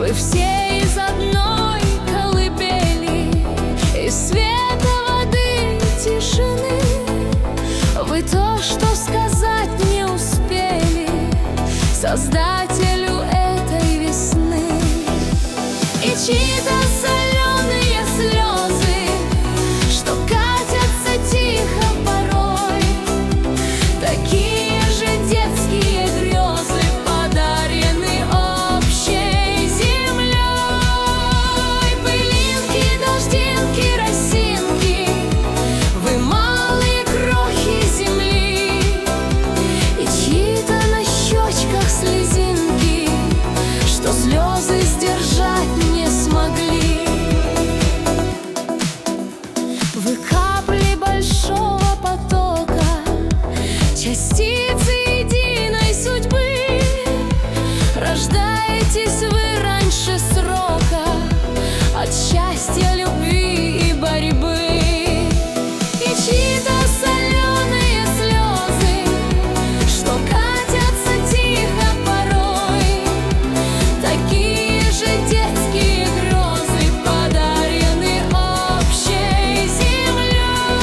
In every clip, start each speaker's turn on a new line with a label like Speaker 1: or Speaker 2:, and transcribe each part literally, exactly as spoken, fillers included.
Speaker 1: Вы все из одной колыбели, из света, воды, тишины. Вы то, что сказать не успели Создателю этой весны. И чьи-то соленые слезы, что катятся тихо порой, такие же детские грезы, подарены общей землей. Пылинки, дождинки, росинки, вы малые крохи земли. И чьи-то на щечках слезинки, что слезы сдержать не смогли. Вы капли большого потока, частицы единой судьбы. Рождаетесь вы раньше срока от счастья, любви и борьбы. И чьи-то соленые слезы, что катятся тихо порой, такие же детские грезы, подарены общей землей.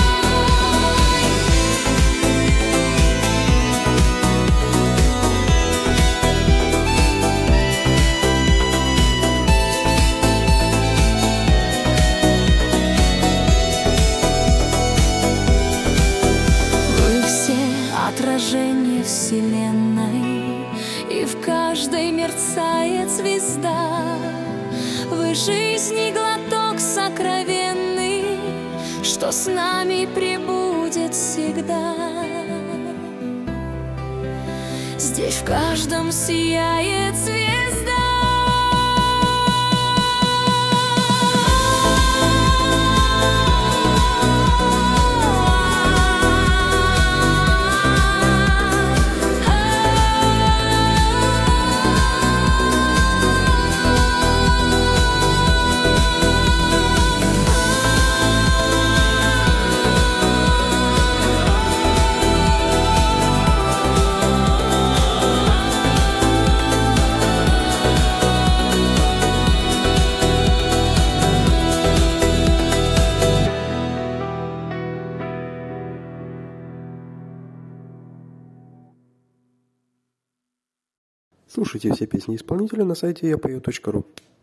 Speaker 1: Вы все отражение вселенной, и в каждой мерцает звезда. Вы жизни глоток сокровенный, что с нами пребудет всегда. Здесь в каждом сияет звезда.
Speaker 2: Слушайте все песни исполнителя на сайте я пою точка ру.